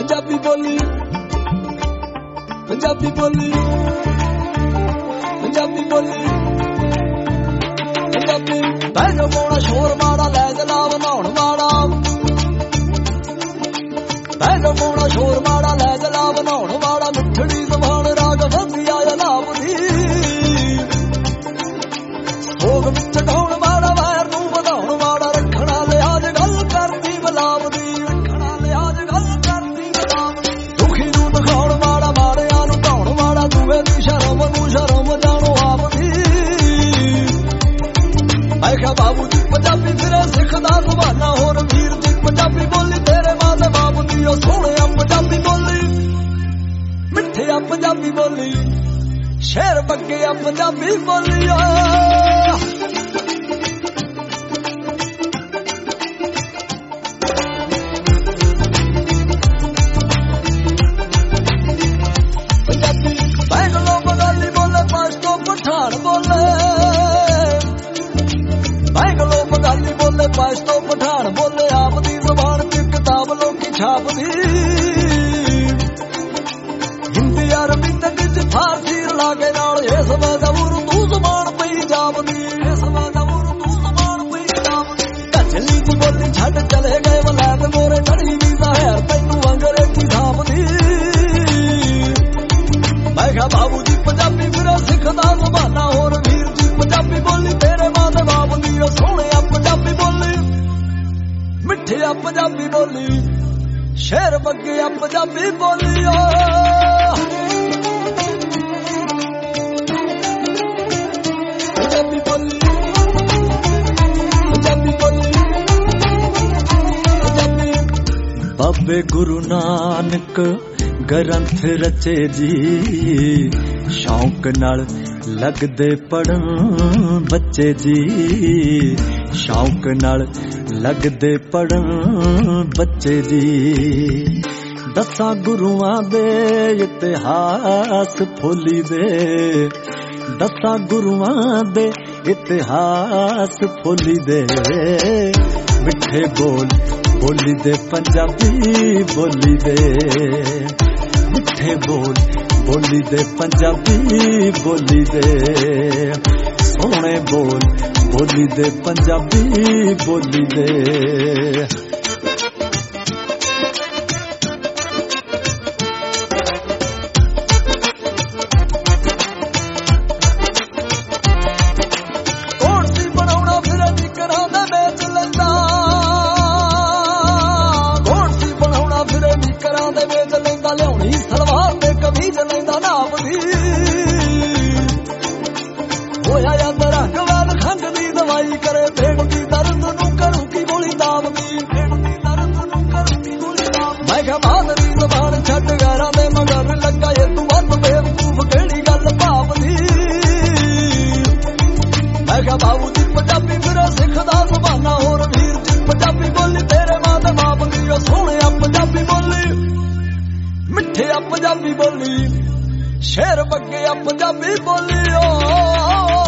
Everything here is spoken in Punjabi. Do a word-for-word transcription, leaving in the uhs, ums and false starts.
ਪੰਜਾਬੀ ਬੋਲੀ ਪੰਜਾਬੀ ਬੋਲੀ ਪੰਜਾਬੀ ਬੋਲੀ ਪੰਜਾਬੀ ਬਹਿ ਜਾ ਪਾਉਣਾ ਸ਼ੋਰ ਮਾੜਾ ਲੈ ਜਲਾ ਬਣਾਉਣ ਵਾਲਾ ਬਹਿ ਜਾ ਪਾਉਣਾ ਸ਼ੋਰ ਮਾੜਾ ਲੈ ਜਲਾ ਬਣਾਉਣ ਵਾਲਾ ਮਿੱਠੜੀ ਜ਼ਬਾਨ ਰਾਗ ਫੰਦੀਆਂ ਆ ਨਾਮ ਦੀ ਭੋਗ ਵਿੱਚ ਢਾਉਣ ਵਾਲਾ ਵੈਰ ਨੂੰ ਵਧਾਉਣ ਵਾਲਾ ਰੱਖਣਾ ਲਿਆਜ ਗੱਲ ਕਰਦੀ ਬਲਾਬ ਦੀ ਰੱਖਣਾ ਲਿਆਜ ਗੱਲ ਕਰਦੀ ਬਲਾਬ ਦੀ ਦੁਖੀ ਨੂੰ ਦਿਖਾਉਣ ਵਾਲਾ ਮਾੜਿਆਂ ਨੂੰ ਢਾਉਣ ਵਾਲਾ ਦੂਏ ਦੀ ਸ਼ਰਮ ਨੂੰ ਸ਼ਰਮ ਜਾਣੋ ਆਪ ਦੀ ਮੈਂ ਕਿਹਾ ਬਾਬੂ ਜੀ ਪੰਜਾਬੀ ਫਿਰੇ ਸਿੱਖਦਾ ਸੁਭਾਨਾ ਹੋਰ ਵੀਰ ਦੀ ਪੰਜਾਬੀ ਬੋਲੀ ਤੇਰੇ ਮਾਂ ਦੇ ਬਾਪ ਦੀ ਉਹ ਸੋਹਣਿਆ ਪੰਜਾਬੀ ਬੋਲੀ ਮਿੱਠਿਆ ਪੰਜਾਬੀ ਬੋਲੀ ਸ਼ੇਰ ਬੱਗਿਆ ਪੰਜਾਬੀ ਬੋਲੀ ਪੰਜਾਬੀ ਬੈਂਗਲੋ ਬੰਗਾਲੀ ਬੋਲੇ ਪਸ਼ਤੋ ਪਠਾਨ ਬੋਲੇ ਬੈਂਗਲੋ ਬੰਗਾਲੀ ਬੋਲੇ ਪਸ਼ਤੋ ਪਠਾਨ ਬੋਲੇ ਆਪ ਦੀ ਜ਼ਬਾਨ ਚ ਕਿਤਾਬ ਲੋਕੀ ਛਾਪਦੀ ਹਿੰਦੀ ਅਰਬੀ ਤੇ ਵਿੱਚ ਫਾਰਸੀ ਰਲਾ ਕੇ ਨਾਲ ਇਸ ਵਾਦਾ ਉਰਦੂ ਜ਼ਬਾਨ ਪਈ ਜਾਪਦੀ ਇਸ ਵਾਦਾ ਉਰਦੂ ਜ਼ਬਾਨ ਪਈ ਜਾਪਦੀ ਢੱਚਲੀ ਦੀ ਬੋਲੀ ਛੱਡ ਚਲੇ ਗਏ ਵਲੈਤ ਮੋਰੇ ਢੜੀ ਦੀ ਜ਼ਹਿਰ ਤੈਨੂੰ ਅੰਗਰੇਜ਼ੀ ਸਾਂਭਦੀ ਮੈਂ ਕਿਹਾ ਬਾਬੂ ਜੀ ਪੰਜਾਬੀ ਫਿਰੇ ਸਿੱਖਦਾ ਸੁਭਾਨਾ ਹੋਰ ਵੀਰ ਜੀ ਪੰਜਾਬੀ ਬੋਲੀ ਤੇਰੇ ਮਾਂ ਦੇ ਬਾਪ ਦੀ ਉਹ ਸੋਹਣਿਆ ਪੰਜਾਬੀ ਬੋਲੀ ਮਿੱਠਿਆ ਪੰਜਾਬੀ ਬੋਲੀ ਸ਼ੇਰ ਬੱਗਿਆ ਪੰਜਾਬੀ ਬੋਲੀ ਪੰਜਾਬੀ ਬੋਲੀ ਪੰਜਾਬੀ ਬੋਲੀ ਪੰਜਾਬੀ ਬਾਬੇ ਗੁਰੂ ਨਾਨਕ ਗ੍ਰੰਥ ਰਚੇ ਜੀ ਸ਼ੌਂਕ ਨਾਲ ਲੱਗਦੇ ਪੜਨ ਬੱਚੇ ਜੀ ਸ਼ੌਂਕ ਨਾਲ ਲੱਗਦੇ ਪੜਨ ਬੱਚੇ ਜੀ ਦਸਾਂ ਗੁਰੂਆਂ ਦੇ ਇਤਿਹਾਸ ਫੋਲੀ ਦੇ ਦਸਾਂ ਗੁਰੂਆਂ ਦੇ ਇਤਿਹਾਸ ਫੋਲੀ ਦੇ ਮਿੱਠੇ ਬੋਲ ਬੋਲੀ ਦੇ ਪੰਜਾਬੀ ਬੋਲੀ ਦੇ ਮਿੱਠੇ ਬੋਲ ਬੋਲੀ ਦੇ ਪੰਜਾਬੀ ਬੋਲੀ ਦੇ ਸੋਹਣੇ ਬੋਲ ਬੋਲੀ ਦੇ ਪੰਜਾਬੀ ਬੋਲੀ ਦੇ ਕੌਣ ਸੀ ਬਣਾਉਣਾ ਫਿਰ ਨਿਕਰਾਂ ਦਾ ਵੇਚ ਲੈਂਦਾ ਕੌਣ ਸੀ ਬਣਾਉਣਾ ਫਿਰ ਨਿਕਰਾਂ ਦੇ ਵੇਚ ਲੈਂਦਾ ਲਿਆਉਣੀ ਸਲਵਾਰ ਤੇ ਕਮੀਜ਼ ਲੈਂਦਾ ਨਾਪ ਦੀ ਹੋਇਆ ਯਾਦ ਰੰਗ ਵਾਲ ਖੰਗ ਦੀ ਦਵਾਈ ਕਰੇ ਭੇਡ ਦੀ ਦਰਦ ਨੂੰ ਕਰੂ ਕੀ ਗੋਲੀ ਦਾਬ ਦੀ ਭੇਡ ਦੀ ਦਰਦ ਨੂੰ ਕਰੂ ਕੀ ਗੋਲੀ ਦਾਬ ਮੈਂ ਕਿਹਾ ਬਾਦ ਦੀ ਜ਼ਬਾਨ ਛੱਡ ਗਾਰਾਂ ਦੇ ਮਗਰ ਲੱਗਾ ਏ ਤੂੰ ਵੱਧ ਬੇਵਕੂਫ ਕਿਹੜੀ ਗੱਲ ਭਾਵ ਦੀ ਮੈਂ ਕਿਹਾ ਬਾਬੂ ਜੀ ਪੰਜਾਬੀ ਫਿਰੇ ਸਿੱਖਦਾ ਸੁਭਾਨਾ ਹੋਰ ਵੀਰ ਜੀ ਪੰਜਾਬੀ ਬੋਲੀ ਤੇਰੇ ਮਾਂ ਦੇ ਬਾਪ ਦੀ ਉਹ ਸੋਹਣਿਆ ਪੰਜਾਬੀ ਬੋਲੀ ਮਿੱਠਿਆ ਪੰਜਾਬੀ ਬੋਲੀ ਸ਼ੇਰ ਬੱਗਿਆ ਪੰਜਾਬੀ ਬੋਲੀ ਓ